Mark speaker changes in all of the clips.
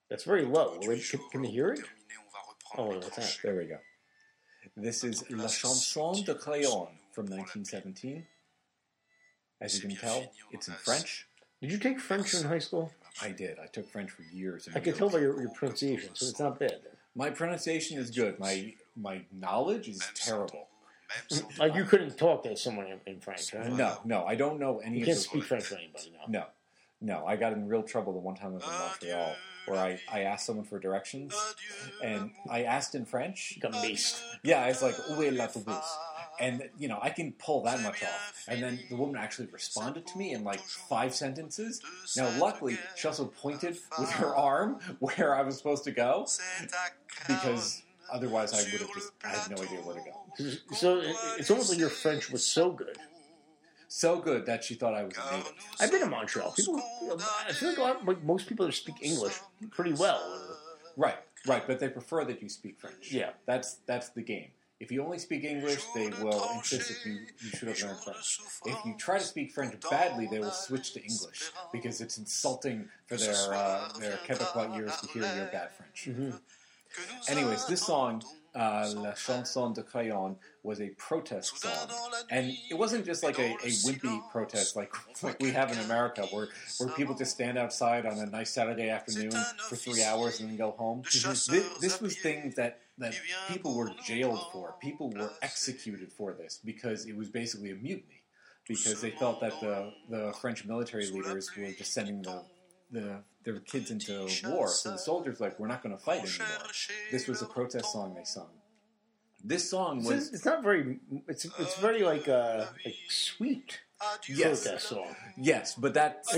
Speaker 1: That's very low. Can you hear it? Oh, what's that?
Speaker 2: There we go. This is La Chanson de Crayon from 1917. As you can tell, it's in French.
Speaker 1: Did you take French in high school?
Speaker 2: I did. I took French for years.
Speaker 1: I can tell by your pronunciation, so it's not bad.
Speaker 2: My pronunciation is good. My knowledge is terrible.
Speaker 1: Like you couldn't talk to someone in French, right?
Speaker 2: No. I don't know any
Speaker 1: you
Speaker 2: of
Speaker 1: can't
Speaker 2: the
Speaker 1: speak French to anybody,
Speaker 2: No. I got in real trouble the one time I was in Montreal where I asked someone for directions, and I asked in French.
Speaker 1: You got maced.
Speaker 2: Yeah, it's like, où est l'autobus? And, I can pull that much off. And then the woman actually responded to me in like 5 sentences. Now, luckily, she also pointed with her arm where I was supposed to go, because otherwise I would have I had no idea where to go.
Speaker 1: So it's almost like your French was so good.
Speaker 2: So good that she thought I was a native.
Speaker 1: I've been to Montreal. I feel like most people that speak English pretty well.
Speaker 2: Right. But they prefer that you speak French.
Speaker 1: Yeah.
Speaker 2: That's the game. If you only speak English, they will insist that you should have learned French. If you try to speak French badly, they will switch to English because it's insulting for their Quebecois ears to hear your bad French.
Speaker 1: Mm-hmm.
Speaker 2: Anyways, this song, La Chanson de Crayon, was a protest song. And it wasn't just like a wimpy protest like we have in America where people just stand outside on a nice Saturday afternoon for 3 hours and then go home. This was things that people were jailed for. People were executed for this because it was basically a mutiny. Because they felt that the French military leaders were just sending their kids into war. So the soldiers we're not going to fight anymore. This was a protest song they sung. This song was...
Speaker 1: It's not very... It's very like sweet protest song.
Speaker 2: Yes, but that's...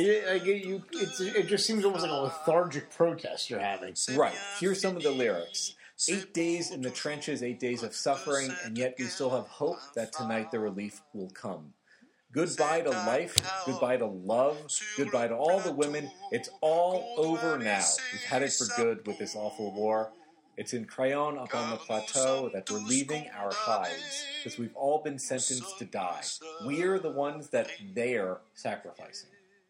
Speaker 1: It just seems almost like a lethargic protest you're having.
Speaker 2: Right. Here's some of the lyrics. 8 days in the trenches, 8 days of suffering, and yet we still have hope that tonight the relief will come. Goodbye to life, goodbye to love, goodbye to all the women. It's all over now. We've had it for good with this awful war. It's in Crayon up on the plateau that we're leaving our hides, because we've all been sentenced to die. We're the ones that they're sacrificing.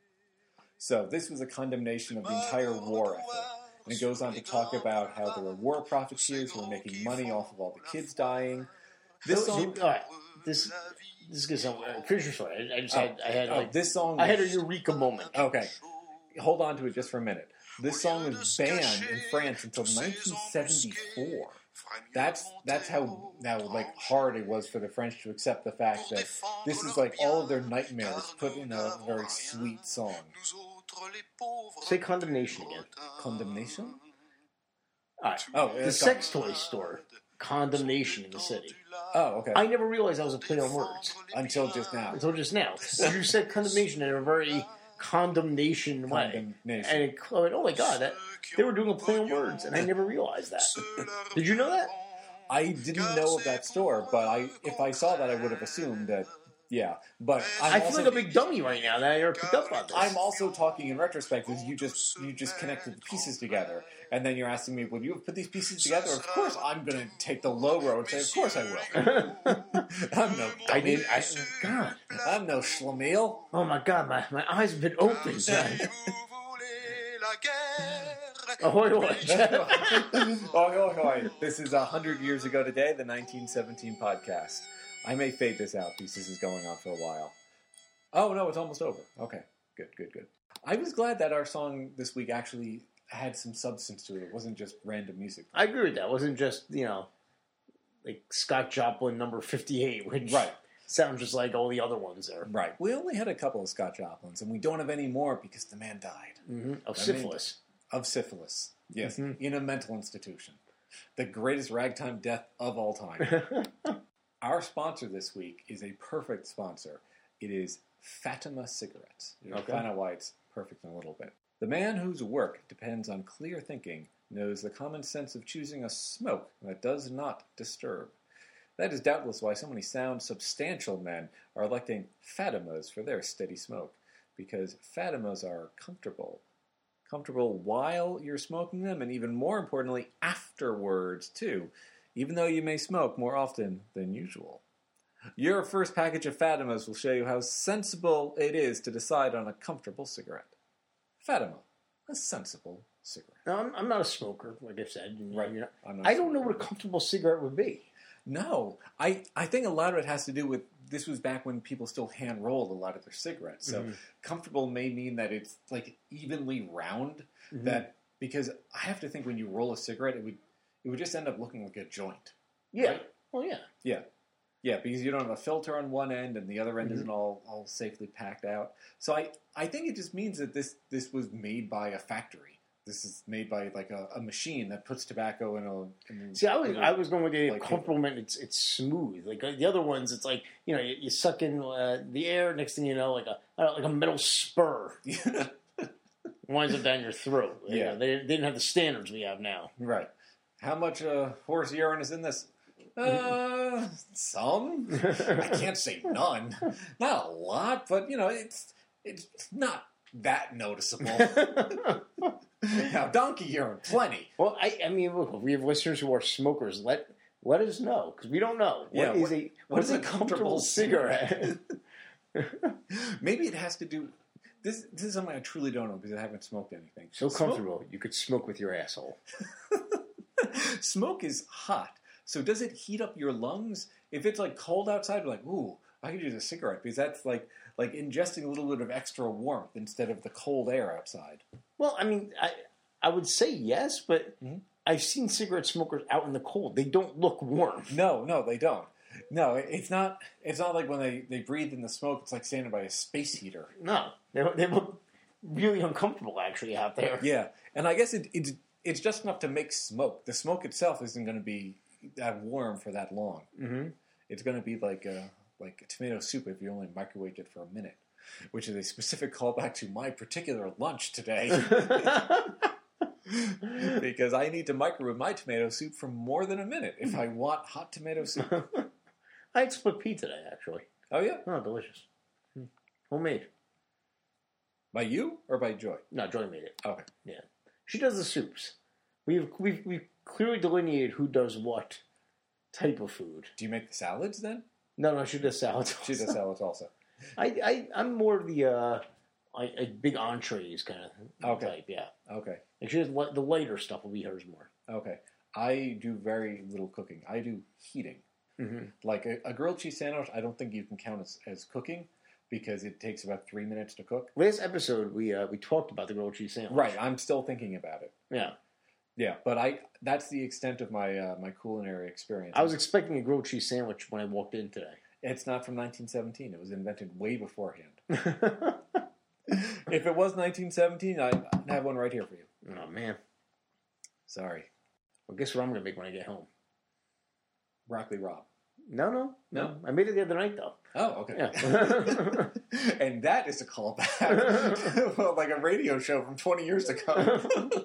Speaker 2: So this was a condemnation of the entire war effort. And it goes on to talk about how there were war profiteers who were making money off of all the kids dying. This song...
Speaker 1: All right. This is going to sound finish your story.
Speaker 2: This song...
Speaker 1: I had a eureka moment.
Speaker 2: Okay. Hold on to it just for a minute. This song was banned in France until 1974. That's how hard it was for the French to accept the fact that this is like all of their nightmares put in a very sweet song.
Speaker 1: Say condemnation again.
Speaker 2: Condemnation?
Speaker 1: All right. The sex toy store. Condemnation in the city.
Speaker 2: Oh, okay.
Speaker 1: I never realized that was a play on words.
Speaker 2: Until just now.
Speaker 1: You said condemnation in a very condemnation way. And I went, oh my God, they were doing a play on words, and I never realized that. Did you know that?
Speaker 2: I didn't know of that store, but if I saw that, I would have assumed that. Yeah, but
Speaker 1: I feel like a big dummy right now that I never picked up on this.
Speaker 2: I'm also talking in retrospect because you just connected the pieces together, and then you're asking me, "Will you put these pieces together?" Of course, I'm going to take the low road and say, "Of course I will." I'm no dummy.
Speaker 1: God,
Speaker 2: I'm no schlemiel.
Speaker 1: Oh my God, my eyes have been opened. Ahoy, hoy.
Speaker 2: Ahoy, hoy. This is 100 years ago today, the 1917 podcast. I may fade this out because this is going on for a while. Oh, no, it's almost over. Okay, good. I was glad that our song this week actually had some substance to it. It wasn't just random music.
Speaker 1: I agree with that. It wasn't just, like Scott Joplin number 58, which sounds just like all the other ones there.
Speaker 2: Right. We only had a couple of Scott Joplins, and we don't have any more because the man died.
Speaker 1: Mm-hmm. Of syphilis.
Speaker 2: Yes. Mm-hmm. In a mental institution. The greatest ragtime death of all time. Our sponsor this week is a perfect sponsor. It is Fatima Cigarettes. You'll find out why it's perfect in a little bit. The man whose work depends on clear thinking knows the common sense of choosing a smoke that does not disturb. That is doubtless why so many sound, substantial men are electing Fatimas for their steady smoke, because Fatimas are comfortable. Comfortable while you're smoking them, and even more importantly, afterwards, too, even though you may smoke more often than usual. Your first package of Fatimas will show you how sensible it is to decide on a comfortable cigarette. Fatima, a sensible cigarette.
Speaker 1: No, I'm not a smoker, like I said.
Speaker 2: Right.
Speaker 1: I don't know what a comfortable cigarette would be.
Speaker 2: No, I think a lot of it has to do with, this was back when people still hand rolled a lot of their cigarettes. So comfortable may mean that it's like evenly round. That, because I have to think when you roll a cigarette, it would just end up looking like a joint.
Speaker 1: Yeah.
Speaker 2: Right?
Speaker 1: Well, yeah.
Speaker 2: Yeah. Yeah, because you don't have a filter on one end and the other end isn't all safely packed out. So I think it just means that this was made by a factory. This is made by like a machine that puts tobacco in a...
Speaker 1: See, I was going with the like comfortable meant it's smooth. Like the other ones, it's like, you suck in the air, next thing you know, like a metal spur. Winds up down your throat.
Speaker 2: Yeah.
Speaker 1: They didn't have the standards we have now.
Speaker 2: Right. How much horse urine is in this? Some. I can't say none. Not a lot, but it's not that noticeable. Now, donkey urine, plenty.
Speaker 1: Well, I mean, look, if we have listeners who are smokers, let us know, because we don't know. What is a comfortable cigarette?
Speaker 2: Maybe it has to do. This is something I truly don't know because I haven't smoked anything.
Speaker 1: So comfortable, you could smoke with your asshole.
Speaker 2: Smoke is hot. So does it heat up your lungs? If it's like cold outside, we're like, ooh, I could use a cigarette because that's like ingesting a little bit of extra warmth instead of the cold air outside.
Speaker 1: Well, I mean, I would say yes, but I've seen cigarette smokers out in the cold. They don't look warm.
Speaker 2: No, they don't. No, it's not like when they breathe in the smoke, it's like standing by a space heater.
Speaker 1: No, they look really uncomfortable actually out there.
Speaker 2: Yeah, and I guess it's just enough to make smoke. The smoke itself isn't going to be that warm for that long. Mm-hmm. It's going to be like a tomato soup if you only microwaved it for a minute, which is a specific callback to my particular lunch today. Because I need to microwave my tomato soup for more than a minute if I want hot tomato soup.
Speaker 1: I had split pea today, actually.
Speaker 2: Oh, yeah?
Speaker 1: Oh, delicious. Homemade.
Speaker 2: By you or by Joy?
Speaker 1: No, Joy made it.
Speaker 2: Okay.
Speaker 1: Yeah. She does the soups. We've clearly delineated who does what type of food.
Speaker 2: Do you make the salads then?
Speaker 1: No, she does salads also.
Speaker 2: She does salads also.
Speaker 1: I'm more of the big entrees kind of type, yeah.
Speaker 2: Okay.
Speaker 1: Like she does the lighter stuff will be hers more.
Speaker 2: Okay. I do very little cooking. I do heating. Mm-hmm. Like a grilled cheese sandwich, I don't think you can count as cooking because it takes about 3 minutes to cook.
Speaker 1: Last episode, we talked about the grilled cheese sandwich.
Speaker 2: Right. I'm still thinking about it.
Speaker 1: Yeah.
Speaker 2: Yeah, but that's the extent of my my culinary experience.
Speaker 1: I was expecting a grilled cheese sandwich when I walked in today.
Speaker 2: It's not from 1917. It was invented way beforehand. If it was 1917, I'd have one right here for you.
Speaker 1: Oh, man.
Speaker 2: Sorry.
Speaker 1: Well, guess what I'm going to make when I get home?
Speaker 2: Broccoli Rob.
Speaker 1: No. I made it the other night, though.
Speaker 2: Oh, okay.
Speaker 1: Yeah.
Speaker 2: And that is a callback. Well, like a radio show from 20 years ago.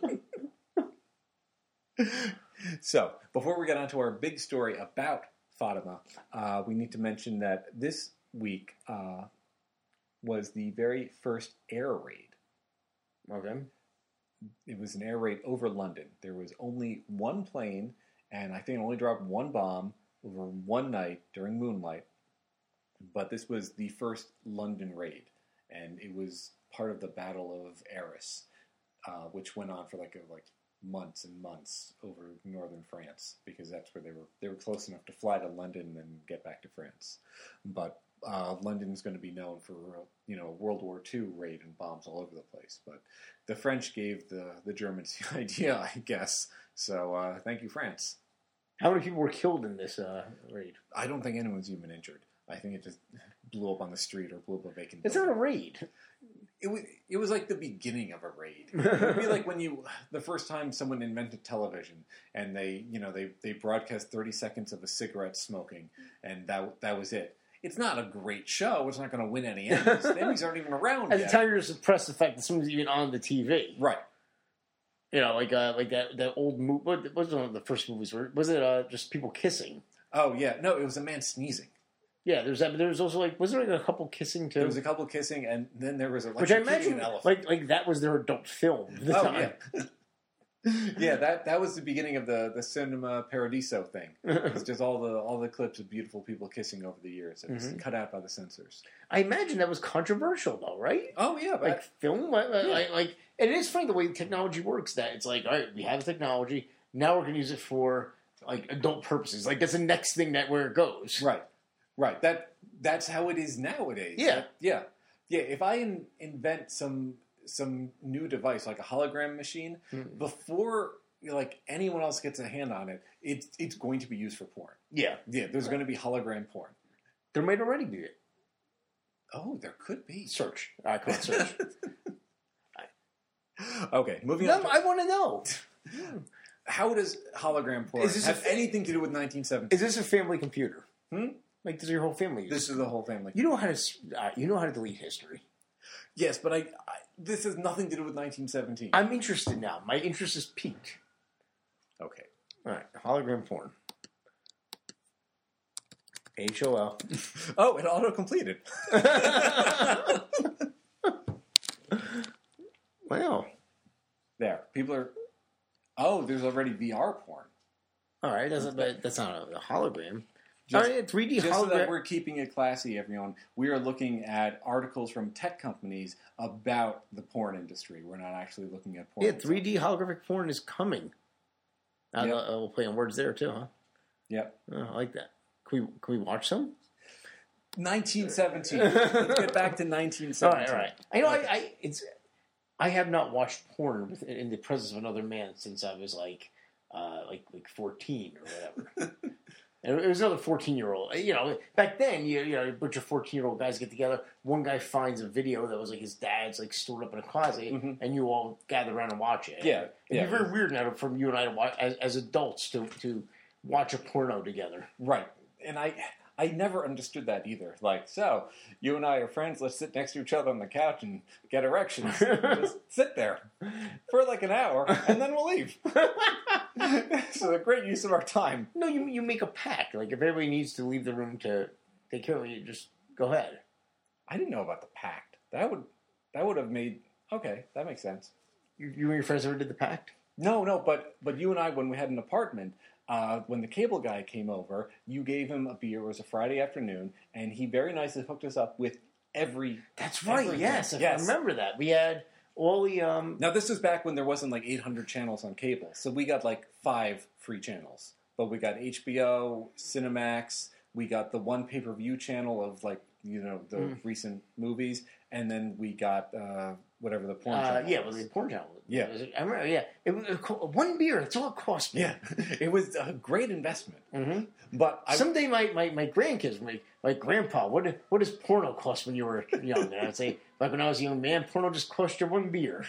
Speaker 2: So, before we get on to our big story about Fatima, we need to mention that this week was the very first air raid.
Speaker 1: Okay.
Speaker 2: It was an air raid over London. There was only one plane, and I think it only dropped one bomb over one night during moonlight. But this was the first London raid, and it was part of the Battle of Arras, which went on for like months and months over northern France, because that's where they were close enough to fly to London and get back to France. But London's going to be known for World War II raid and bombs all over the place. But the French gave the Germans the idea, I guess. So thank you, France.
Speaker 1: How many people were killed in this raid?
Speaker 2: I don't think anyone's even injured. I think it just blew up on the street or blew up a vacant building.
Speaker 1: It's not a raid.
Speaker 2: It was like the beginning of a raid. It would be like when the first time someone invented television and they broadcast 30 seconds of a cigarette smoking and that was it. It's not a great show. It's not going to win any Emmys. The Emmys aren't even around yet.
Speaker 1: At the time, you're suppressed the fact that someone's even on the TV.
Speaker 2: Right.
Speaker 1: Like that old movie. What was one of the first movies? Was it just people kissing?
Speaker 2: Oh, yeah. No, it was a man sneezing.
Speaker 1: Yeah, there's that, but there was also was there a couple kissing too?
Speaker 2: There was a couple kissing, and then there was
Speaker 1: which I imagine like that was their adult film.
Speaker 2: At the time. Yeah. Yeah, that was the beginning of the Cinema Paradiso thing. It's just all the clips of beautiful people kissing over the years. It was cut out by the censors.
Speaker 1: I imagine that was controversial, though, right?
Speaker 2: Oh yeah,
Speaker 1: like film, like and it is funny the way technology works. That it's like, all right, we have the technology, now we're going to use it for like adult purposes. Like that's the next thing where it goes.
Speaker 2: Right. That's how it is nowadays.
Speaker 1: Yeah.
Speaker 2: Yeah. If I invent some new device like a hologram machine before like anyone else gets a hand on it, it's going to be used for porn.
Speaker 1: Yeah.
Speaker 2: There's going to be hologram porn.
Speaker 1: There might already be it.
Speaker 2: Oh, there could be.
Speaker 1: Search. I can't search.
Speaker 2: Okay, moving on.
Speaker 1: I want to know.
Speaker 2: How does hologram porn have anything to do with 1917?
Speaker 1: Is this a family computer? Like, does your whole family use
Speaker 2: This is the whole family.
Speaker 1: You know how to delete history.
Speaker 2: Yes, but this has nothing to do with 1917.
Speaker 1: I'm interested now. My interest is piqued.
Speaker 2: Okay.
Speaker 1: All right. Hologram porn. HOL.
Speaker 2: Oh, it auto-completed.
Speaker 1: Wow.
Speaker 2: There. People are... Oh, there's already VR porn.
Speaker 1: All right. That's not a hologram.
Speaker 2: Just,
Speaker 1: all right, 3D
Speaker 2: just
Speaker 1: hologram.
Speaker 2: So that we're keeping it classy, everyone, we are looking at articles from tech companies about the porn industry. We're not actually looking at porn.
Speaker 1: Yeah, 3D holographic porn is coming.
Speaker 2: Yep.
Speaker 1: We'll play on words there, too, huh?
Speaker 2: Yep.
Speaker 1: Oh, I like that. Can we watch some?
Speaker 2: 1917. Let's get back to 1917.
Speaker 1: All right. I know I have not watched porn in the presence of another man since I was like 14 or whatever. And it was another 14-year-old. You know, back then, a bunch of 14-year-old guys get together. One guy finds a video that was like his dad's like stored up in a closet, and you all gather around and watch it.
Speaker 2: Yeah,
Speaker 1: it'd be very weird now from you and I to watch as adults to watch a porno together.
Speaker 2: Right, and I never understood that either. Like, so you and I are friends. Let's sit next to each other on the couch and get erections. Just sit there for like an hour, and then we'll leave. So a great use of our time.
Speaker 1: No, you make a pact. Like if everybody needs to leave the room to take care of it, you just go ahead.
Speaker 2: I didn't know about the pact. That would have made that makes sense.
Speaker 1: You and your friends ever did the pact?
Speaker 2: No, but you and I, when we had an apartment, when the cable guy came over, you gave him a beer. It was a Friday afternoon, and he very nicely hooked us up with every.
Speaker 1: That's right.
Speaker 2: Everything.
Speaker 1: Yes, I remember that. We had all the.
Speaker 2: Now this was back when there wasn't like 800 channels on cable, so we got like 5 free channels. But we got HBO, Cinemax. We got the one pay-per-view channel of like the recent movies, and then we got whatever the porn channel.
Speaker 1: Yeah, it was the porn channel.
Speaker 2: Yeah,
Speaker 1: I remember. Yeah, it was one beer. That's all it cost me.
Speaker 2: Yeah, it was a great investment.
Speaker 1: Mm-hmm.
Speaker 2: But
Speaker 1: someday my grandkids, my grandpa, what does porno cost when you were young? And I'd say, like when I was a young man, porno just cost you one beer.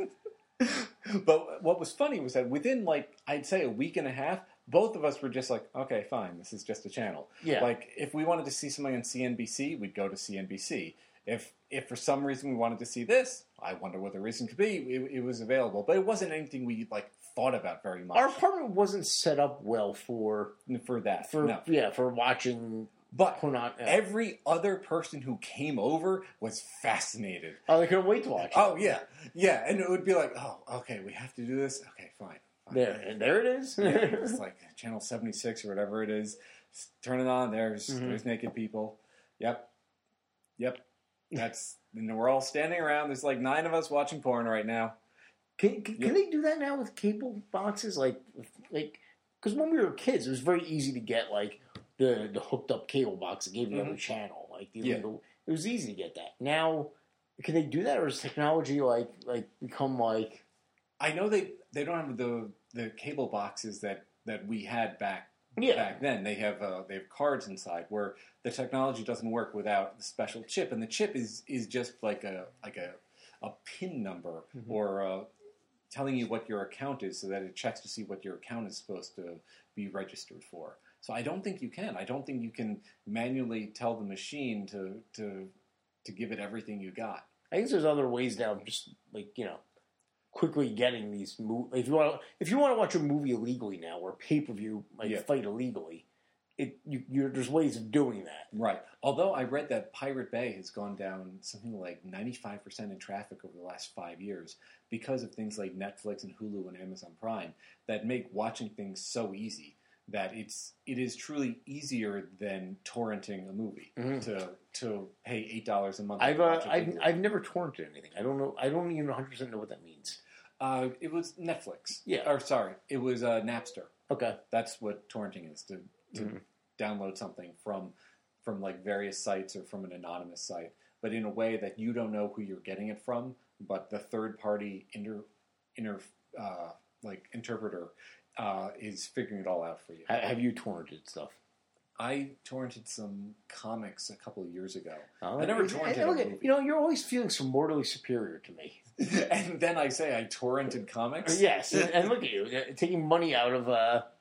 Speaker 2: But what was funny was that within I'd say a week and a half, both of us were just like, okay, fine, this is just a channel.
Speaker 1: Yeah.
Speaker 2: Like if we wanted to see something on CNBC, we'd go to CNBC. If for some reason we wanted to see this, I wonder what the reason could be. It was available, but it wasn't anything we thought about very much.
Speaker 1: Our apartment wasn't set up well for
Speaker 2: that.
Speaker 1: For watching.
Speaker 2: But every other person who came over was fascinated.
Speaker 1: Oh, they couldn't wait to watch it.
Speaker 2: Oh yeah, and it would be like, oh, okay, we have to do this. Okay, fine.
Speaker 1: There it is.
Speaker 2: It's like channel 76 or whatever it is. Turn it on. There's naked people. Yep. And we're all standing around. There's like 9 of us watching porn right now.
Speaker 1: Can they do that now with cable boxes? Like, because when we were kids, it was very easy to get the hooked up cable box that gave you every channel. It was easy to get that. Now, can they do that, or is technology become like?
Speaker 2: I know they don't have the cable boxes that we had back then. They have cards inside where the technology doesn't work without the special chip, and the chip is just like a PIN number or telling you what your account is, so that it checks to see what your account is supposed to be registered for. So I don't think you can. I don't think you can manually tell the machine to give it everything you got.
Speaker 1: I guess there's other ways now, just quickly getting these movies. If you want to watch a movie illegally now, or pay-per-view fight illegally, there's ways of doing that.
Speaker 2: Right. Although I read that Pirate Bay has gone down something like 95% in traffic over the last 5 years because of things like Netflix and Hulu and Amazon Prime that make watching things so easy that it is truly easier than torrenting a movie to pay $8 a month.
Speaker 1: I've never torrented anything. I don't know. I don't even 100% know what that means.
Speaker 2: It was Netflix.
Speaker 1: Yeah.
Speaker 2: Or sorry, it was Napster.
Speaker 1: Okay.
Speaker 2: That's what torrenting is, to download something from like various sites or from an anonymous site, but in a way that you don't know who you're getting it from, but the third party interpreter is figuring it all out for you.
Speaker 1: Have you torrented stuff?
Speaker 2: I torrented some comics a couple of years ago.
Speaker 1: Oh,
Speaker 2: I never torrented a movie.
Speaker 1: You're always feeling so mortally superior to me.
Speaker 2: And then I say I torrented comics?
Speaker 1: Yes, and look at you, taking money out of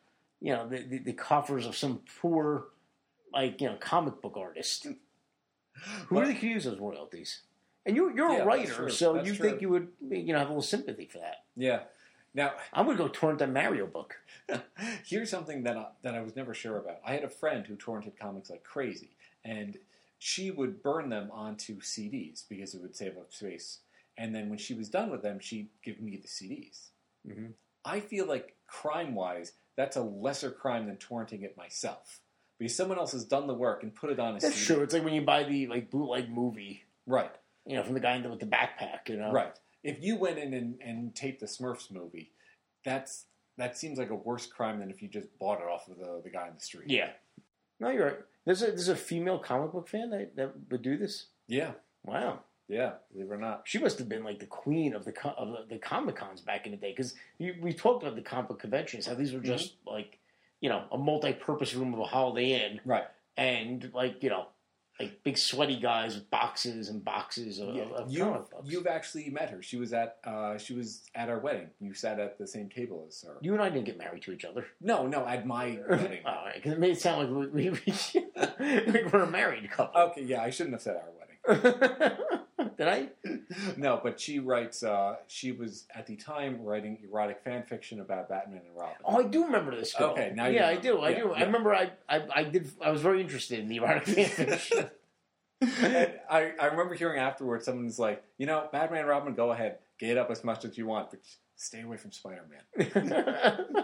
Speaker 1: the coffers of some poor, comic book artist who really could use those royalties. And you're a writer, so you think you would have a little sympathy for that.
Speaker 2: Yeah. Now
Speaker 1: I'm going to go torrent that Mario book.
Speaker 2: Here's something that I was never sure about. I had a friend who torrented comics like crazy, and she would burn them onto CDs because it would save up space. And then when she was done with them, she'd give me the CDs. Mm-hmm. I feel like crime-wise, that's a lesser crime than torrenting it myself. Because someone else has done the work and put it on a CD.
Speaker 1: That's true. It's like when you buy the bootleg movie.
Speaker 2: Right.
Speaker 1: From the guy with the backpack,
Speaker 2: Right. If you went in and taped the Smurfs movie, that seems like a worse crime than if you just bought it off of the guy in the street.
Speaker 1: Yeah. No, you're right. There's a female comic book fan that would do this?
Speaker 2: Yeah.
Speaker 1: Wow.
Speaker 2: Yeah, believe it or not.
Speaker 1: She must have been like the queen of the Comic-Cons back in the day, because we talked about the comic book conventions, how these were just a multi-purpose room of a Holiday Inn.
Speaker 2: Right.
Speaker 1: And big sweaty guys with boxes and boxes of comic books.
Speaker 2: You've actually met her. She was at our wedding. You sat at the same table as her.
Speaker 1: You and I didn't get married to each other.
Speaker 2: No, at my wedding.
Speaker 1: Oh, right, because it made it sound like we're a married couple.
Speaker 2: Okay, yeah, I shouldn't have said our wedding.
Speaker 1: Did I?
Speaker 2: No, but she writes. She was at the time writing erotic fan fiction about Batman and Robin.
Speaker 1: Oh, I do remember this girl.
Speaker 2: Okay, now
Speaker 1: I do.
Speaker 2: Yeah,
Speaker 1: I do. I remember. I did. I was very interested in the erotic fan fiction.
Speaker 2: And I remember hearing afterwards, someone was like, Batman and Robin, go ahead, get up as much as you want, but stay away from Spider-Man.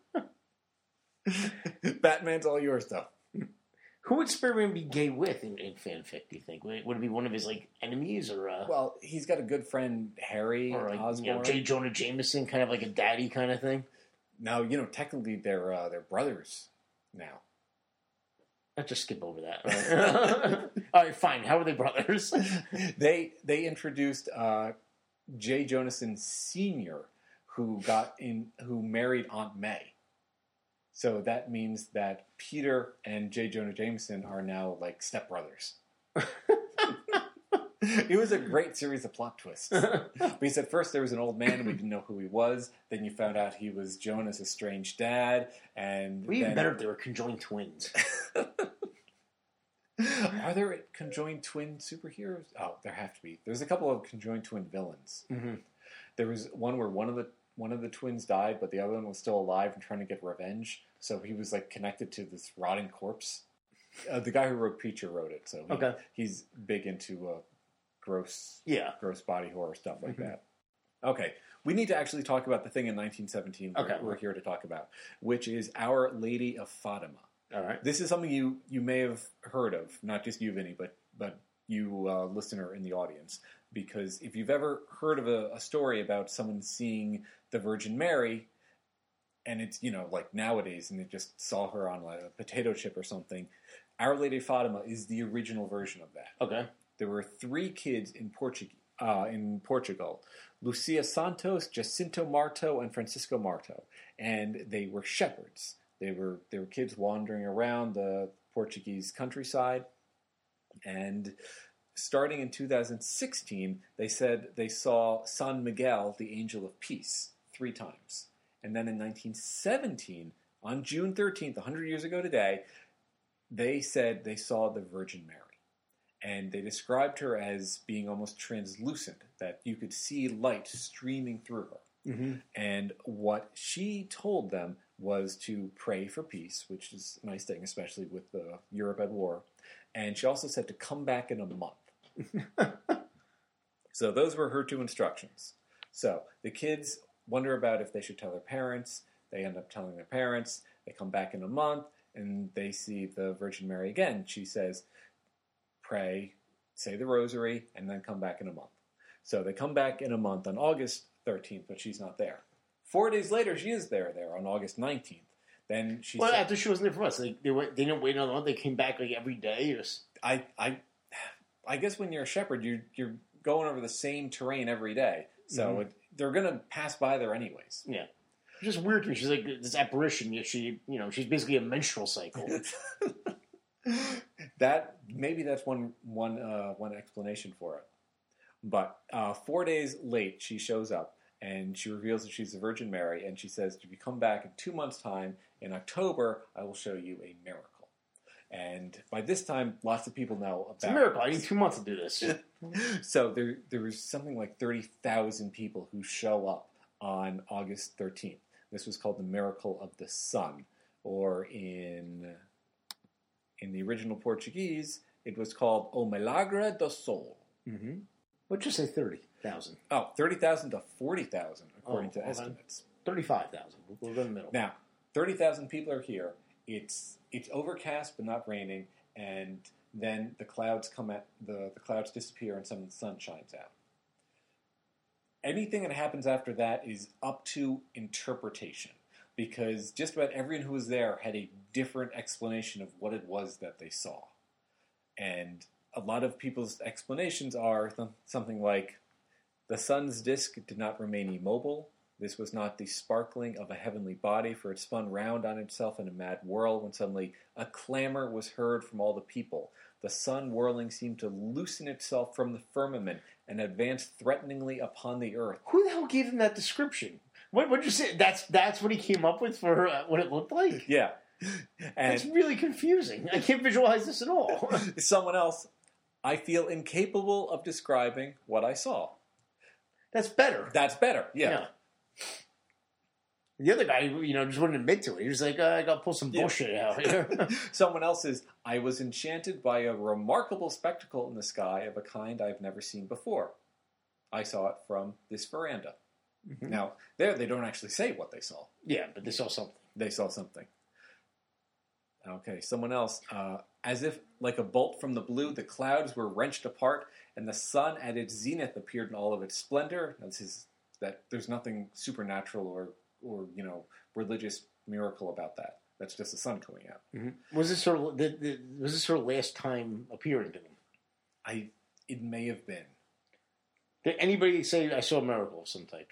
Speaker 2: Batman's all yours, though.
Speaker 1: Who would Spider-Man be gay with in fanfic, do you think? Would it be one of his enemies, or
Speaker 2: Well, he's got a good friend, Harry,
Speaker 1: or
Speaker 2: Osborn.
Speaker 1: J. Jonah Jameson, kind of like a daddy kind of thing?
Speaker 2: No, technically they're brothers now.
Speaker 1: Let's just skip over that. Right? All right, fine. How are they brothers?
Speaker 2: They introduced J. Jonathan Sr., who married Aunt May. So that means that Peter and J. Jonah Jameson are now like stepbrothers. It was a great series of plot twists. Because at first there was an old man and we didn't know who he was. Then you found out he was Jonah's estranged dad. And
Speaker 1: even better if they were conjoined twins.
Speaker 2: Are there conjoined twin superheroes? Oh, there have to be. There's a couple of conjoined twin villains. Mm-hmm. There was one where one of the twins died, but the other one was still alive and trying to get revenge. So he was connected to this rotting corpse. The guy who wrote Preacher wrote it, so he's big into gross body horror stuff like that. Okay, we need to actually talk about the thing in 1917 we're here to talk about, which is Our Lady of Fatima.
Speaker 1: All right,
Speaker 2: this is something you may have heard of, not just you, Vinny, but you listener in the audience. Because if you've ever heard of a story about someone seeing the Virgin Mary, and it's, like nowadays, and they just saw her on a potato chip or something, Our Lady of Fatima is the original version of that.
Speaker 1: Okay.
Speaker 2: There were 3 kids in Portugal, Lucia Santos, Jacinto Marto, and Francisco Marto, and they were shepherds. They were kids wandering around the Portuguese countryside, and starting in 2016, they said they saw San Miguel, the Angel of Peace, 3 times. And then in 1917, on June 13th, 100 years ago today, they said they saw the Virgin Mary. And they described her as being almost translucent, that you could see light streaming through her. Mm-hmm. And what she told them was to pray for peace, which is a nice thing, especially with the Europe at war. And she also said to come back in a month. So those were her 2 instructions. So the kids wonder about if they should tell their parents. They end up telling their parents. They come back in a month, and they see the Virgin Mary again. She says, pray, say the rosary, and then come back in a month. So they come back in a month on August 13th, but she's not there. 4 days later, she is there on August 19th. Then she said,
Speaker 1: after she wasn't there for us, they didn't wait another month. They came back like every day.
Speaker 2: I guess when you're a shepherd, you're going over the same terrain every day, so they're going to pass by there anyways.
Speaker 1: Yeah, it's just weird to me. She's like this apparition. She's basically a menstrual cycle.
Speaker 2: Maybe that's one explanation for it. But 4 days late, she shows up. And she reveals that she's the Virgin Mary, and she says, if you come back in 2 months' time, in October, I will show you a miracle. And by this time, lots of people know about it.
Speaker 1: It's a miracle. I need 2 months to do this.
Speaker 2: So there was something like 30,000 people who show up on August 13th. This was called the Miracle of the Sun, or in the original Portuguese, it was called O Milagre do Sol.
Speaker 1: Mm-hmm. Let's just say 30,000.
Speaker 2: Oh, 30,000 to 40,000, according to estimates.
Speaker 1: 35,000. We'll go in the middle.
Speaker 2: Now, 30,000 people are here. It's overcast but not raining, and then the clouds the clouds disappear and some of the sun shines out. Anything that happens after that is up to interpretation, because just about everyone who was there had a different explanation of what it was that they saw. And a lot of people's explanations are something like, the sun's disk did not remain immobile. This was not the sparkling of a heavenly body, for it spun round on itself in a mad whirl when suddenly a clamor was heard from all the people. The sun whirling seemed to loosen itself from the firmament and advance threateningly upon the earth.
Speaker 1: Who the hell gave him that description? What did you say? That's what he came up with for what it looked like?
Speaker 2: Yeah. And
Speaker 1: it's really confusing. I can't visualize this at all.
Speaker 2: Someone else, I feel incapable of describing what I saw.
Speaker 1: That's better.
Speaker 2: That's better, yeah.
Speaker 1: The other guy, just wouldn't admit to it. He was like, I got to pull some bullshit out here.
Speaker 2: Someone else says, I was enchanted by a remarkable spectacle in the sky of a kind I've never seen before. I saw it from this veranda. Mm-hmm. Now, there they don't actually say what they saw.
Speaker 1: Yeah, but they saw something.
Speaker 2: They saw something. Okay, someone else. As if like a bolt from the blue, the clouds were wrenched apart, and the sun at its zenith appeared in all of its splendor. That there's nothing supernatural or religious miracle about that. That's just the sun coming out.
Speaker 1: Mm-hmm. Was this sort of last time appearing to them?
Speaker 2: It may have been.
Speaker 1: Did anybody say I saw a miracle of some type?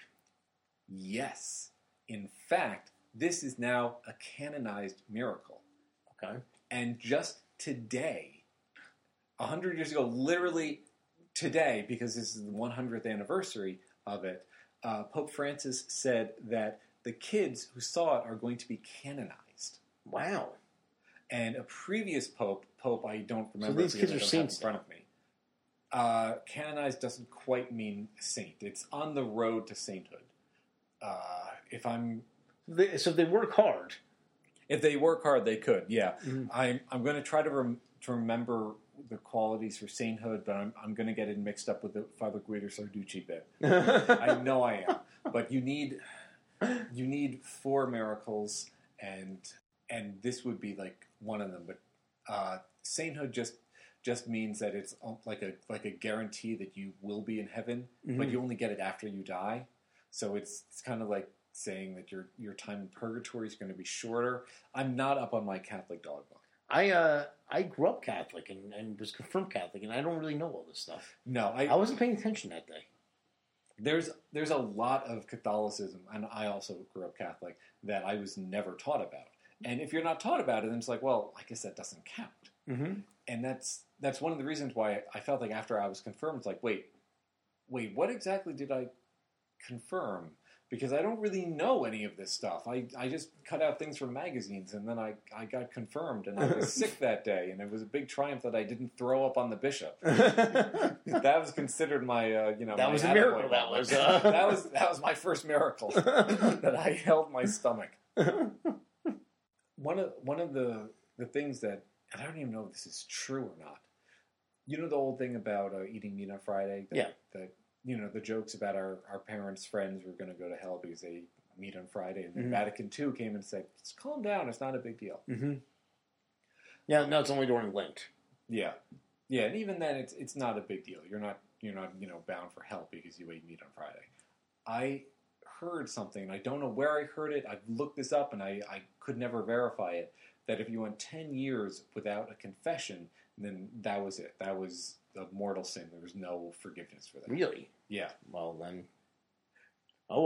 Speaker 2: Yes. In fact, this is now a canonized miracle.
Speaker 1: Okay.
Speaker 2: And just today, 100 years ago, literally today, because this is the 100th anniversary of it, Pope Francis said that the kids who saw it are going to be canonized.
Speaker 1: Wow.
Speaker 2: And a previous pope, I don't remember.
Speaker 1: So these kids are saints
Speaker 2: in front of me. Canonized doesn't quite mean saint. It's on the road to sainthood.
Speaker 1: So if they work hard.
Speaker 2: If they work hard, they could, yeah.
Speaker 1: Mm-hmm.
Speaker 2: I'm going to try to remember the qualities for sainthood, but I'm going to get it mixed up with the Father Guido Sarducci bit. I know I am. But you need 4 miracles, and this would be like one of them. But sainthood just means that it's like a guarantee that you will be in heaven, mm-hmm. but you only get it after you die. So it's kind of like saying that your time in purgatory is going to be shorter. I'm not up on my Catholic dogma.
Speaker 1: I grew up Catholic and was confirmed Catholic, and I don't really know all this stuff.
Speaker 2: No,
Speaker 1: I wasn't paying attention that day.
Speaker 2: There's a lot of Catholicism, and I also grew up Catholic, that I was never taught about. And if you're not taught about it, then it's like, well, I guess that doesn't count.
Speaker 1: Mm-hmm.
Speaker 2: And that's one of the reasons why I felt like after I was confirmed, it's like, wait, what exactly did I confirm? Because I don't really know any of this stuff. I just cut out things from magazines, and then I got confirmed, and I was sick that day, and it was a big triumph that I didn't throw up on the bishop. That was considered my
Speaker 1: that was a miracle. That was
Speaker 2: that was my first miracle that I held my stomach. One of the things that, and I don't even know if this is true or not. You know the old thing about eating meat on Friday? That the jokes about our parents' friends were going to go to hell because they meet on Friday, and then Vatican II came and said, "Just calm down. It's not a big deal."
Speaker 1: Mm-hmm. Yeah, no, it's only during Lent.
Speaker 2: Yeah, and even then, it's not a big deal. You're not bound for hell because you ate meat on Friday. I heard something. I don't know where I heard it. I've looked this up, and I could never verify it. That if you went 10 years without a confession, then that was it. That was a mortal sin. There was no forgiveness for that.
Speaker 1: Really?
Speaker 2: Yeah.
Speaker 1: Well, then. Oh,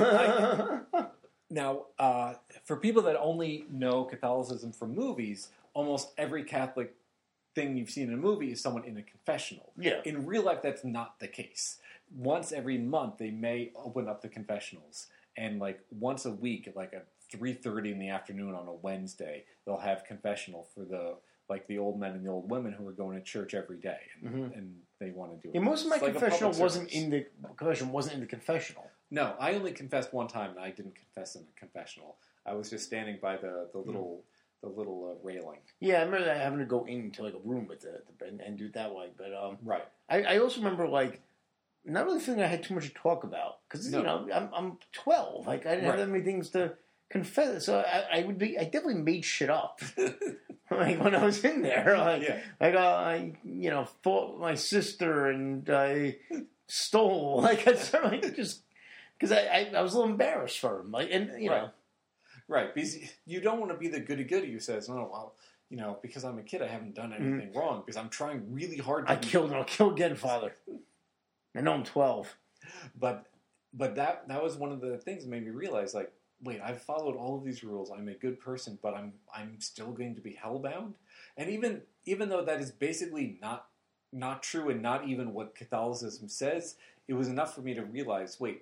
Speaker 1: well.
Speaker 2: Now, for people that only know Catholicism from movies, almost every Catholic thing you've seen in a movie is someone in a confessional.
Speaker 1: Yeah.
Speaker 2: In real life, that's not the case. Once every month, they may open up the confessionals. And, like, once a week, like at 3:30 in the afternoon on a Wednesday, they'll have confessional for the old men and the old women who are going to church every day. And they want to do it.
Speaker 1: Yeah, most of my
Speaker 2: It's like
Speaker 1: confessional
Speaker 2: a
Speaker 1: wasn't
Speaker 2: service.
Speaker 1: in the confessional.
Speaker 2: No, I only confessed one time, and I didn't confess in the confessional. I was just standing by the little railing.
Speaker 1: Yeah, I remember having to go into like a room with and do it that way. But
Speaker 2: Right.
Speaker 1: I also remember like not really feeling I had too much to talk about because I'm 12. Like I didn't have that many things to confess, so I definitely made shit up. Like when I was in there, I fought my sister and I stole. Like I just because I was a little embarrassed for him. Like and you know.
Speaker 2: Right, because you don't want to be the goody-goody who says, "No, well, because I'm a kid, I haven't done anything wrong. Because I'm trying really hard to."
Speaker 1: I killed him. I'll kill again, Father. I know I'm 12.
Speaker 2: But that was one of the things that made me realize, like, wait, I've followed all of these rules. I'm a good person, but I'm still going to be hellbound. And even though that is basically not true and not even what Catholicism says, it was enough for me to realize, wait,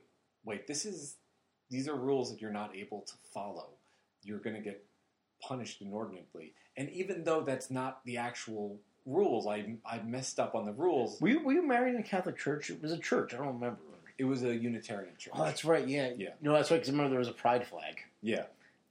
Speaker 2: these are rules that you're not able to follow. You're going to get punished inordinately. And even though that's not the actual rules, I messed up on the rules.
Speaker 1: Were you married in a Catholic church? It was a church. I don't remember.
Speaker 2: It was a Unitarian church.
Speaker 1: Oh, that's right. Yeah. No, that's right. Because I remember there was a pride flag.
Speaker 2: Yeah.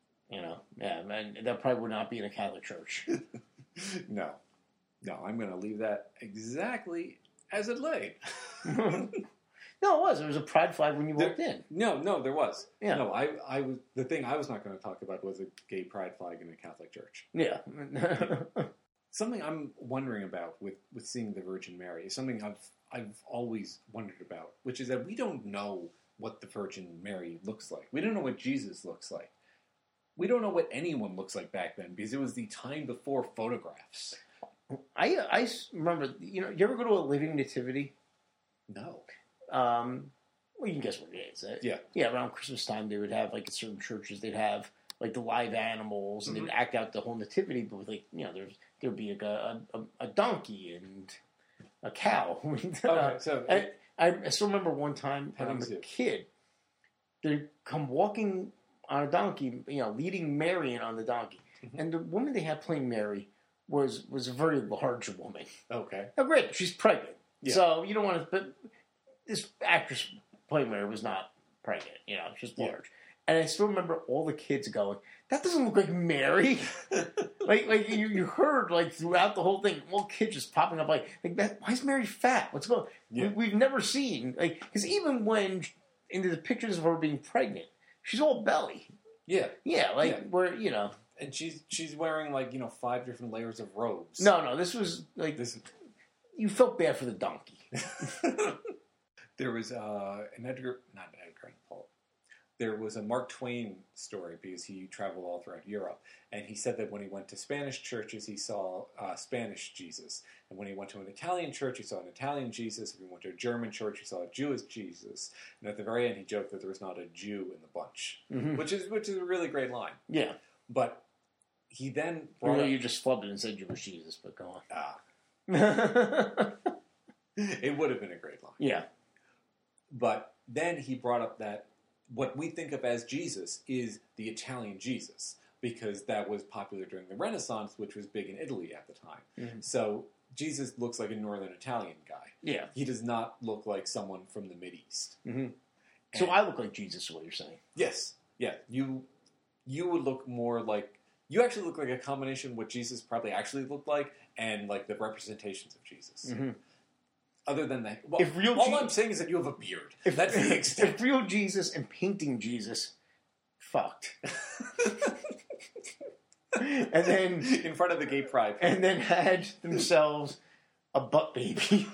Speaker 1: Man, that probably would not be in a Catholic church.
Speaker 2: No, I'm going to leave that exactly as it lay.
Speaker 1: No, it was. There was a pride flag when you walked in.
Speaker 2: No, there was.
Speaker 1: Yeah.
Speaker 2: No, I was. The thing I was not going to talk about was a gay pride flag in a Catholic church.
Speaker 1: Yeah.
Speaker 2: Something I'm wondering about with seeing the Virgin Mary is something I've always wondered about, which is that we don't know what the Virgin Mary looks like. We don't know what Jesus looks like. We don't know what anyone looks like back then because it was the time before photographs.
Speaker 1: I remember. You ever go to a living nativity?
Speaker 2: No.
Speaker 1: Well, you can guess what it is.
Speaker 2: Yeah.
Speaker 1: Around Christmas time, they would have like at certain churches, they'd have like the live animals, and they would act out the whole nativity. But with there'd be like a donkey and a cow.
Speaker 2: Okay, so
Speaker 1: I still remember one time when I was a kid, they come walking on a donkey, leading Mary in on the donkey, and the woman they had playing Mary was a very large woman.
Speaker 2: Okay.
Speaker 1: Now, great, she's pregnant,
Speaker 2: Yeah.
Speaker 1: so you don't want to. But this actress playing Mary was not pregnant. She's large. And I still remember all the kids going, "That doesn't look like Mary." like you heard like throughout the whole thing, all kids just popping up like that. Why is Mary fat? What's going on?
Speaker 2: Yeah.
Speaker 1: We've never seen because even when into the pictures of her being pregnant, she's all belly.
Speaker 2: Yeah.
Speaker 1: Yeah, where
Speaker 2: And she's wearing 5 different layers of robes.
Speaker 1: No, this was like
Speaker 2: This.
Speaker 1: you felt bad for the donkey.
Speaker 2: There was not Edgar Allan Poe. There was a Mark Twain story because he traveled all throughout Europe, and he said that when he went to Spanish churches, he saw Spanish Jesus, and when he went to an Italian church, he saw an Italian Jesus. When he went to a German church, he saw a Jewish Jesus, and at the very end, he joked that there was not a Jew in the bunch, which is a really great line.
Speaker 1: Yeah,
Speaker 2: but he then brought up,
Speaker 1: you just flubbed it and said you were Jesus, but go on.
Speaker 2: It would have been a great line.
Speaker 1: Yeah.
Speaker 2: But then he brought up that what we think of as Jesus is the Italian Jesus, because that was popular during the Renaissance, which was big in Italy at the time. So Jesus looks like a Northern Italian guy.
Speaker 1: Yeah.
Speaker 2: He does not look like someone from the Mideast.
Speaker 1: So I look like Jesus, is what you're saying.
Speaker 2: Yes. Yeah. you would look more like... You actually look like a combination of what Jesus probably actually looked like and like the representations of Jesus.
Speaker 1: Mm-hmm.
Speaker 2: Other than that, well, all I'm saying is that you have a beard. That's the extent.
Speaker 1: If real Jesus and painting Jesus fucked, and then
Speaker 2: in front of the gay pride,
Speaker 1: and then had themselves a butt baby,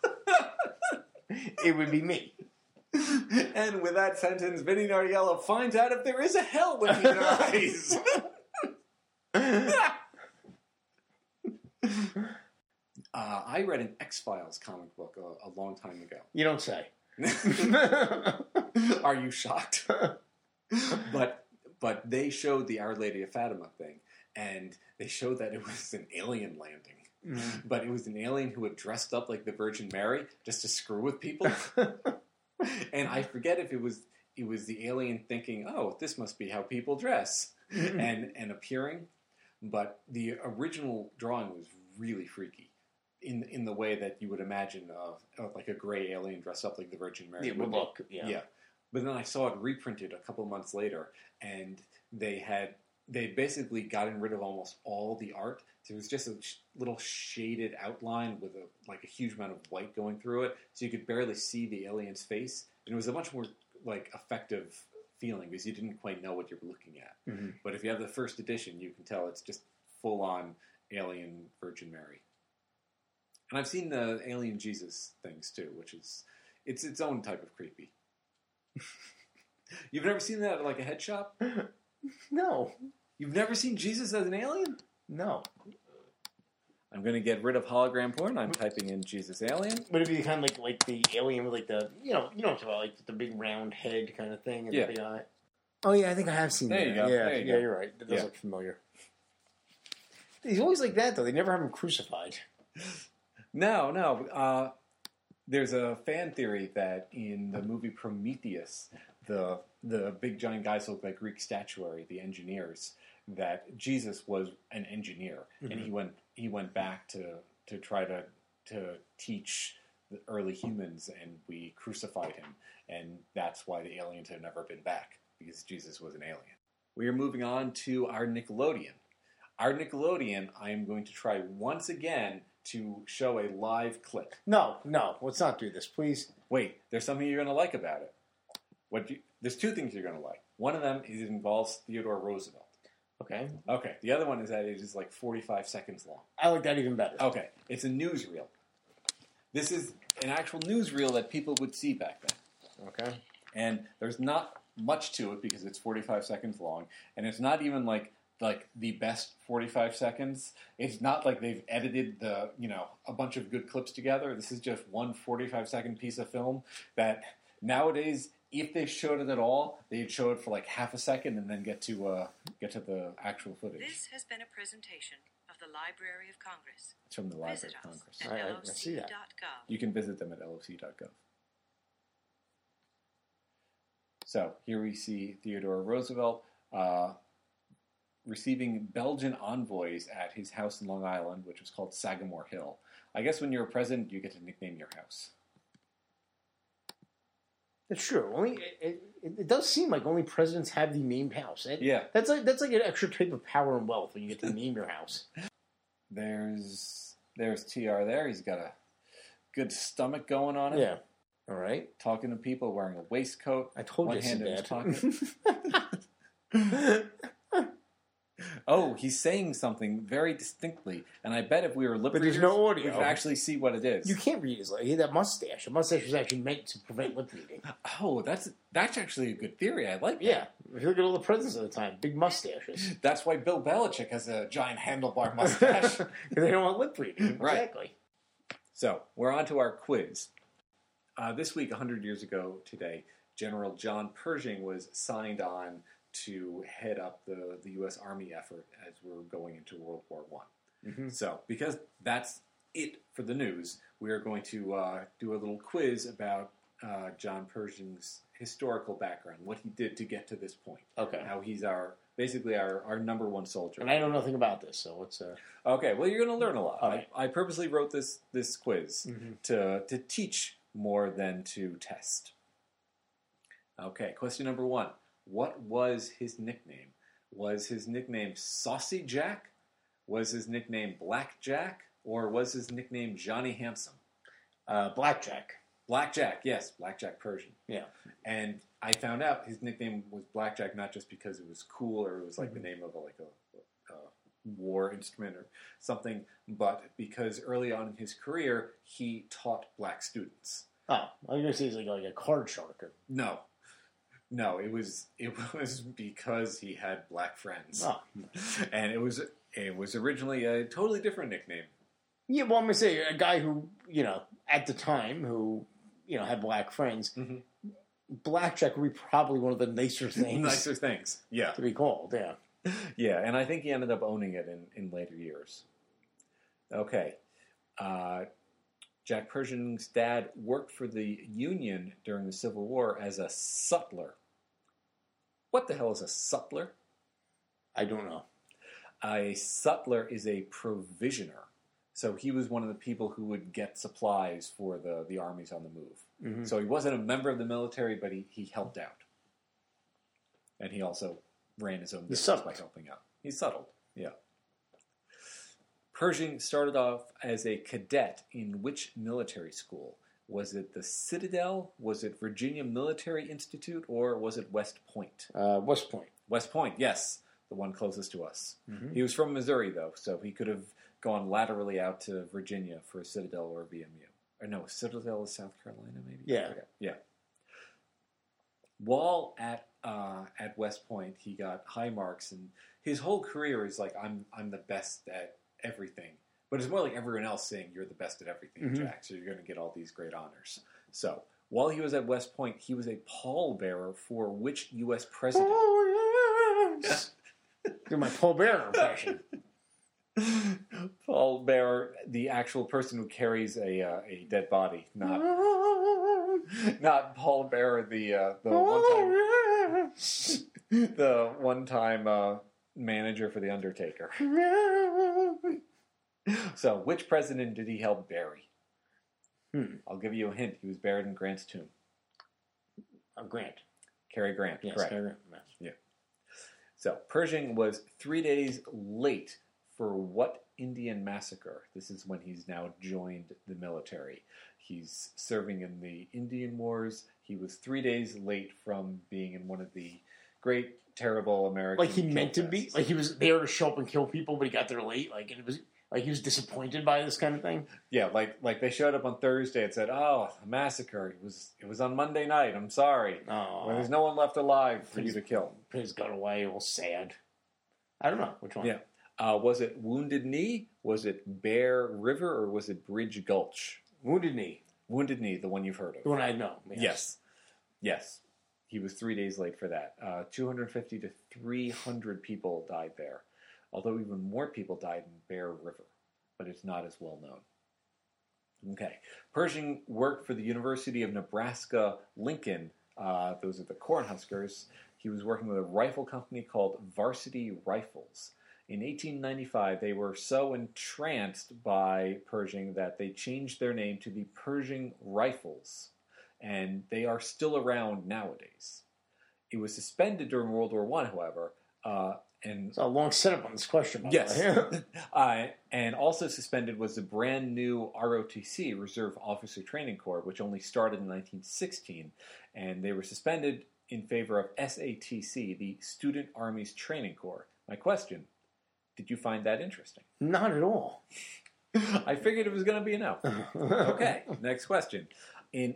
Speaker 1: it would be me.
Speaker 2: And with that sentence, Vinny Nardiello finds out if there is a hell when he dies. I read an X-Files comic book a long time ago.
Speaker 1: You don't say.
Speaker 2: Are you shocked? But they showed the Our Lady of Fatima thing, and they showed that it was an alien landing. Mm-hmm. But it was an alien who had dressed up like the Virgin Mary just to screw with people. And I forget if it was the alien thinking, "Oh, this must be how people dress," and appearing. But the original drawing was really freaky in the way that you would imagine of like a gray alien dressed up like the Virgin Mary.
Speaker 1: It would look, yeah.
Speaker 2: But then I saw it reprinted a couple months later, and they basically gotten rid of almost all the art. So it was just a little shaded outline with a huge amount of white going through it, so you could barely see the alien's face. And it was a much more like effective feeling because you didn't quite know what you were looking at. Mm-hmm. But if you have the first edition, you can tell it's just full on alien Virgin Mary. And I've seen the alien Jesus things too, which is it's its own type of creepy. You've never seen that at like a head shop?
Speaker 1: No.
Speaker 2: You've never seen Jesus as an alien?
Speaker 1: No.
Speaker 2: I'm going to get rid of hologram porn. I'm typing in Jesus alien.
Speaker 1: Would it be kind of like the alien with like the you know what I'm talking about, like the big round head kind of thing and the big eye? Oh yeah, I think I have seen that.
Speaker 2: There you go.
Speaker 1: Yeah, you're right. That does look familiar. He's always like that though. They never have him crucified.
Speaker 2: No. There's a fan theory that in the movie Prometheus, the big giant guys look like Greek statuary, the engineers, that Jesus was an engineer, mm-hmm. and he went back to try to teach the early humans, and we crucified him, and that's why the aliens have never been back, because Jesus was an alien. We are moving on to our Nickelodeon. Our Nickelodeon, I am going to try once again to show a live clip.
Speaker 1: No, let's not do this, please.
Speaker 2: Wait, there's something you're going to like about it. There's two things you're going to like. One of them is it involves Theodore Roosevelt.
Speaker 1: Okay.
Speaker 2: The other one is that it is like 45 seconds long.
Speaker 1: I like that even better.
Speaker 2: Okay. It's a newsreel. This is an actual newsreel that people would see back then.
Speaker 1: Okay.
Speaker 2: And there's not much to it because it's 45 seconds long, and it's not even like the best 45 seconds. It's not like they've edited a bunch of good clips together. This is just one 45-second piece of film that nowadays, if they showed it at all, they'd show it for like half a second and then get to the actual footage.
Speaker 3: This has been a presentation of the Library of Congress.
Speaker 2: It's from the Library of Congress.
Speaker 1: I see that.
Speaker 2: You can visit them at loc.gov. So here we see Theodore Roosevelt receiving Belgian envoys at his house in Long Island, which was called Sagamore Hill. I guess when you're a president, you get to nickname your house.
Speaker 1: It's true. It does seem like only presidents have the named house. That's like an extra type of power and wealth when you get to name your house.
Speaker 2: There's TR there. He's got a good stomach going on him.
Speaker 1: Yeah. All right.
Speaker 2: Talking to people, wearing a waistcoat.
Speaker 1: I told you
Speaker 2: one hand in his
Speaker 1: that.
Speaker 2: pocket. Oh, he's saying something very distinctly, and I bet if we were lip readers,
Speaker 1: there's no audio.
Speaker 2: we could actually see what it is.
Speaker 1: You can't read his lips. He had that mustache. A mustache was actually meant to prevent lip reading.
Speaker 2: Oh, that's actually a good theory. I like that.
Speaker 1: Yeah. If you look at all the presidents of the time, big mustaches.
Speaker 2: That's why Bill Belichick has a giant handlebar mustache.
Speaker 1: They don't want lip reading.
Speaker 2: Right.
Speaker 1: Exactly.
Speaker 2: So, we're on to our quiz. This week, 100 years ago today, General John Pershing was signed on to head up the U.S. Army effort as we're going into World War I. Mm-hmm. So, because that's it for the news, we are going to do a little quiz about John Pershing's historical background, what he did to get to this point.
Speaker 1: Okay.
Speaker 2: How he's basically our number one soldier.
Speaker 1: And I know nothing about this, so let's...
Speaker 2: Okay, well, you're going to learn a lot.
Speaker 1: Okay.
Speaker 2: I purposely wrote this quiz to teach more than to test. Okay, question number one. What was his nickname Was his nickname Saucy Jack? Was his nickname Black Jack? Or was his nickname Johnny Handsome?
Speaker 1: Blackjack.
Speaker 2: Blackjack, yes. Blackjack Pershing.
Speaker 1: Yeah.
Speaker 2: And I found out his nickname was Blackjack not just because it was cool or it was like the name of a war instrument or something, but because early on in his career, he taught black students.
Speaker 1: Oh, I was going to say he's like a card shark.
Speaker 2: No, it was because he had black friends.
Speaker 1: Oh.
Speaker 2: And it was originally a totally different nickname.
Speaker 1: Yeah, well, I'm going to say a guy who, at the time, who, had black friends, Blackjack would be probably one of the nicer things.
Speaker 2: Yeah.
Speaker 1: To be called, yeah.
Speaker 2: Yeah, and I think he ended up owning it in later years. Okay. Jack Pershing's dad worked for the Union during the Civil War as a sutler. What the hell is a sutler?
Speaker 1: I don't know.
Speaker 2: A sutler is a provisioner. So he was one of the people who would get supplies for the armies on the move. Mm-hmm. So he wasn't a member of the military, but he helped out. And he also ran his own business by helping out. He settled, yeah. Pershing started off as a cadet in which military school? Was it the Citadel? Was it Virginia Military Institute? Or was it West Point?
Speaker 1: West Point.
Speaker 2: West Point, yes. The one closest to us.
Speaker 1: Mm-hmm.
Speaker 2: He was from Missouri, though, so he could have gone laterally out to Virginia for a Citadel or a VMU. Or no, Citadel is South Carolina, maybe?
Speaker 1: Yeah.
Speaker 2: Yeah. While at West Point, he got high marks, and his whole career is like, I'm the best at everything. But it's more like everyone else saying, you're the best at everything, Jack, so you're going to get all these great honors. So, while he was at West Point, he was a pallbearer for which U.S. president?
Speaker 1: Oh, yes! Do my pallbearer impression.
Speaker 2: Pallbearer, the actual person who carries a dead body, not pallbearer, the one-time manager for the Undertaker. So, which president did he help bury? I'll give you a hint. He was buried in Grant's tomb.
Speaker 1: Grant.
Speaker 2: Cary Grant,
Speaker 1: yes,
Speaker 2: correct.
Speaker 1: Cary Grant. Yes.
Speaker 2: Yeah. So, Pershing was 3 days late for what Indian massacre? This is when he's now joined the military. He's serving in the Indian Wars. He was 3 days late from being in one of the great, terrible American
Speaker 1: Like he meant to be? Like he was there to show up and kill people, but he got there late? Like it was... Like he was disappointed by this kind of thing?
Speaker 2: Yeah, like they showed up on Thursday and said, "Oh, a massacre. It was on Monday night. I'm sorry.
Speaker 1: Oh.
Speaker 2: Well, there's no one left alive for you to kill."
Speaker 1: He's got away, all sad. I don't know. Which one?
Speaker 2: Yeah. Was it Wounded Knee? Was it Bear River? Or was it Bridge Gulch?
Speaker 1: Wounded Knee.
Speaker 2: Wounded Knee, the one you've heard of.
Speaker 1: The one I know.
Speaker 2: Yes. He was 3 days late for that. 250 to 300 people died there. Although even more people died in Bear River, but it's not as well known. Okay. Pershing worked for the University of Nebraska-Lincoln. Those are the Cornhuskers. He was working with a rifle company called Varsity Rifles. In 1895, they were so entranced by Pershing that they changed their name to the Pershing Rifles, and they are still around nowadays. It was suspended during World War I, however, and
Speaker 1: it's a long setup on this question.
Speaker 2: Yes. And also suspended was the brand new ROTC, Reserve Officer Training Corps, which only started in 1916. And they were suspended in favor of SATC, the Student Armies Training Corps. My question, did you find that interesting?
Speaker 1: Not at all.
Speaker 2: I figured it was going to be a no. Okay, next question. In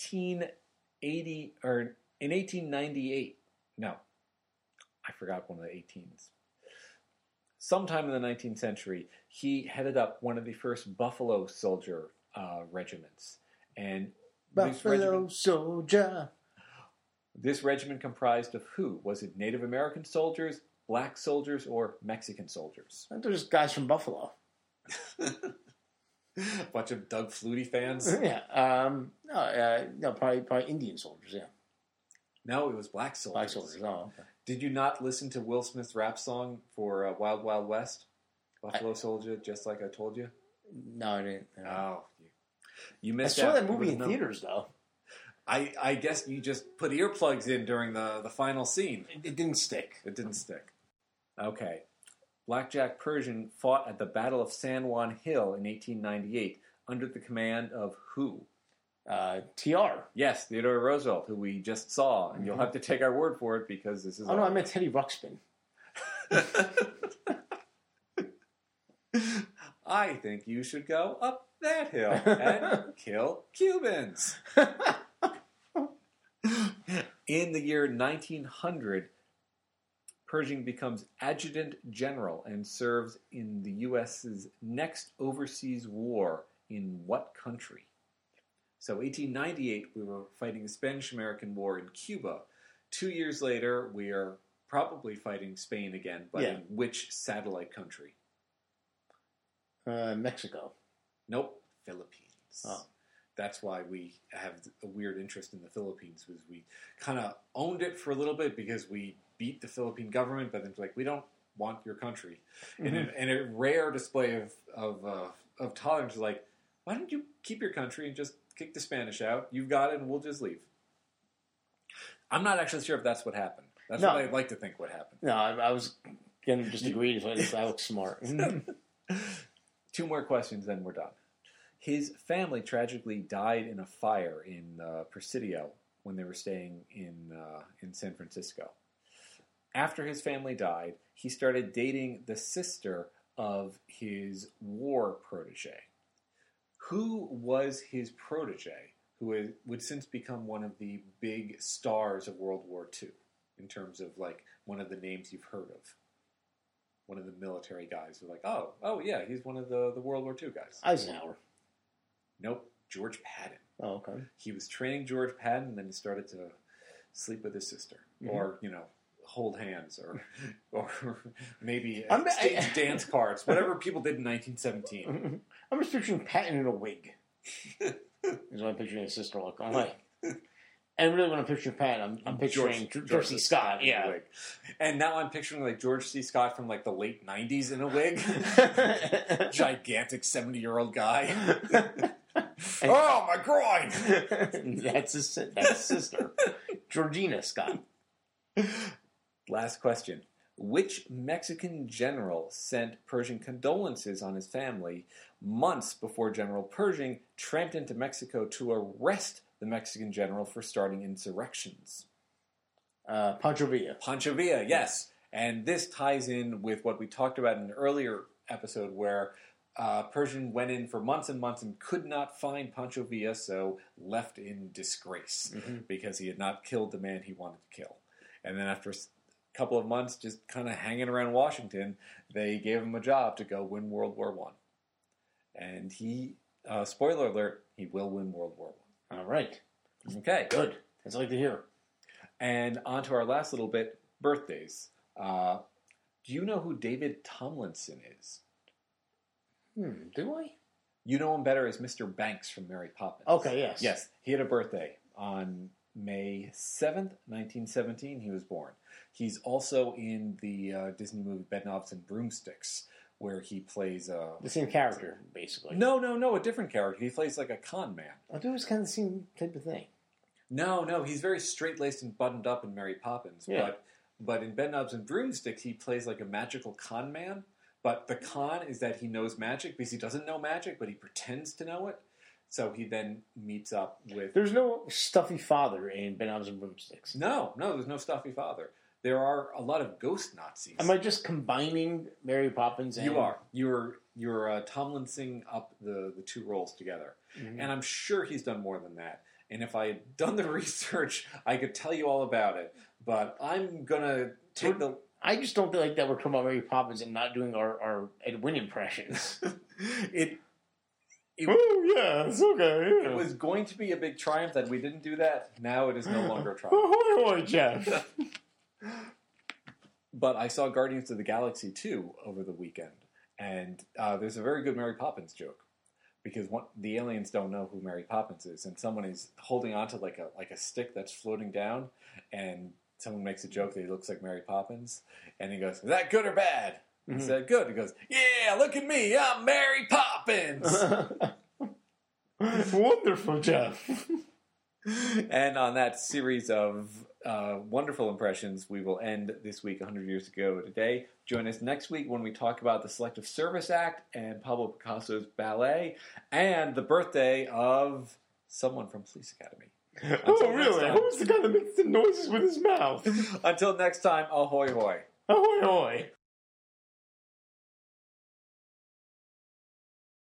Speaker 2: 1898, no. I forgot one of the 18s. Sometime in the 19th century, he headed up one of the first Buffalo Soldier regiments. And
Speaker 1: Buffalo Soldier.
Speaker 2: This regiment comprised of who? Was it Native American soldiers, black soldiers, or Mexican soldiers?
Speaker 1: They're just guys from Buffalo.
Speaker 2: Bunch of Doug Flutie fans?
Speaker 1: Yeah. No, probably Indian soldiers, yeah.
Speaker 2: No, it was black soldiers.
Speaker 1: Black soldiers, oh, okay.
Speaker 2: Did you not listen to Will Smith's rap song for Wild Wild West? Buffalo Soldier, Just Like I Told You?
Speaker 1: No, I didn't. No.
Speaker 2: Oh, you missed out.
Speaker 1: I saw that movie in theaters, though.
Speaker 2: I guess you just put earplugs in during the final scene.
Speaker 1: It didn't stick.
Speaker 2: It didn't stick. Okay. Blackjack Pershing fought at the Battle of San Juan Hill in 1898 under the command of who?
Speaker 1: TR.
Speaker 2: Yes, Theodore Roosevelt, who we just saw. And you'll have to take our word for it because this is...
Speaker 1: Oh, no, I meant Teddy Ruxpin.
Speaker 2: I think you should go up that hill and kill Cubans. In the year 1900, Pershing becomes adjutant general and serves in the U.S.'s next overseas war in what country? So 1898, we were fighting the Spanish-American War in Cuba. 2 years later, we are probably fighting Spain again, but in which satellite country?
Speaker 1: Mexico.
Speaker 2: Nope, Philippines.
Speaker 1: Oh.
Speaker 2: That's why we have a weird interest in the Philippines, was we kind of owned it for a little bit because we beat the Philippine government, but then it's like, we don't want your country. Mm-hmm. And a rare display of tolerance, like, why don't you keep your country and just kick the Spanish out? You've got it, and we'll just leave. I'm not actually sure if that's what happened. That's what I'd like to think what happened.
Speaker 1: No, I was going to just agree. I look smart.
Speaker 2: 2 more questions, then we're done. His family tragically died in a fire in Presidio when they were staying in San Francisco. After his family died, he started dating the sister of his war protege. Who was his protege, who would since become one of the big stars of World War II, in terms of, like, one of the names you've heard of? One of the military guys who are like, oh yeah, he's one of the World War II guys.
Speaker 1: Eisenhower.
Speaker 2: Nope, George Patton.
Speaker 1: Oh, okay.
Speaker 2: He was training George Patton, and then he started to sleep with his sister. Mm-hmm. Or, hold hands, or maybe exchange dance cards, whatever people did in 1917.
Speaker 1: I'm just picturing Patton in a wig. Is what I'm picturing his sister look. I'm like, and really when I'm picturing Patton, I'm picturing George C. Scott. Yeah.
Speaker 2: Wig. And now I'm picturing like George C. Scott from like the late 90s in a wig. Gigantic 70-year-old guy. Oh, my groin!
Speaker 1: That's his sister, Georgina Scott.
Speaker 2: Last question. Which Mexican general sent Pershing condolences on his family months before General Pershing tramped into Mexico to arrest the Mexican general for starting insurrections?
Speaker 1: Pancho Villa.
Speaker 2: Pancho Villa, yes. And this ties in with what we talked about in an earlier episode where Pershing went in for months and months and could not find Pancho Villa, so left in disgrace because he had not killed the man he wanted to kill. And then after a couple of months just kind of hanging around Washington, they gave him a job to go win World War I. And he, spoiler alert, he will win World War I.
Speaker 1: All right.
Speaker 2: Okay.
Speaker 1: Good. That's what I like to hear.
Speaker 2: And on to our last little bit, birthdays. Do you know who David Tomlinson is?
Speaker 1: Do I?
Speaker 2: You know him better as Mr. Banks from Mary Poppins.
Speaker 1: Okay, yes.
Speaker 2: Yes, he had a birthday on May 7th, 1917, he was born. He's also in the Disney movie Bedknobs and Broomsticks, where he plays
Speaker 1: the same character, basically.
Speaker 2: No, a different character. He plays like a con man.
Speaker 1: I thought it was kind of the same type of thing.
Speaker 2: No, he's very straight-laced and buttoned up in Mary Poppins.
Speaker 1: Yeah.
Speaker 2: But in Bedknobs and Broomsticks, he plays like a magical con man. But the con is that he knows magic because he doesn't know magic, but he pretends to know it. So he then meets up with...
Speaker 1: There's no stuffy father in Bedknobs and Broomsticks.
Speaker 2: No, there's no stuffy father. There are a lot of ghost Nazis.
Speaker 1: Am I just combining Mary Poppins and...
Speaker 2: You are. You're Tomlinsing up the two roles together. Mm-hmm. And I'm sure he's done more than that. And if I had done the research, I could tell you all about it. But I'm going to take the...
Speaker 1: I just don't feel like that we're talking about Mary Poppins and not doing our Ed Wynn impressions. Oh, yeah, it's okay. Yeah.
Speaker 2: It was going to be a big triumph that we didn't do that. Now it is no longer a triumph.
Speaker 1: Oh, Jeff.
Speaker 2: But I saw Guardians of the Galaxy 2 over the weekend. And there's a very good Mary Poppins joke. Because the aliens don't know who Mary Poppins is. And someone is holding onto like a stick that's floating down. And someone makes a joke that he looks like Mary Poppins. And he goes, is that good or bad? He said, good. He goes, yeah, look at me. I'm Mary Poppins.
Speaker 1: Wonderful, Jeff.
Speaker 2: And on that series of wonderful impressions, we will end this week 100 years ago today. Join us next week when we talk about the Selective Service Act and Pablo Picasso's ballet and the birthday of someone from Police Academy.
Speaker 1: Oh, really? Who's the guy that makes the noises with his mouth?
Speaker 2: Until next time, ahoy hoy.
Speaker 1: Ahoy hoy.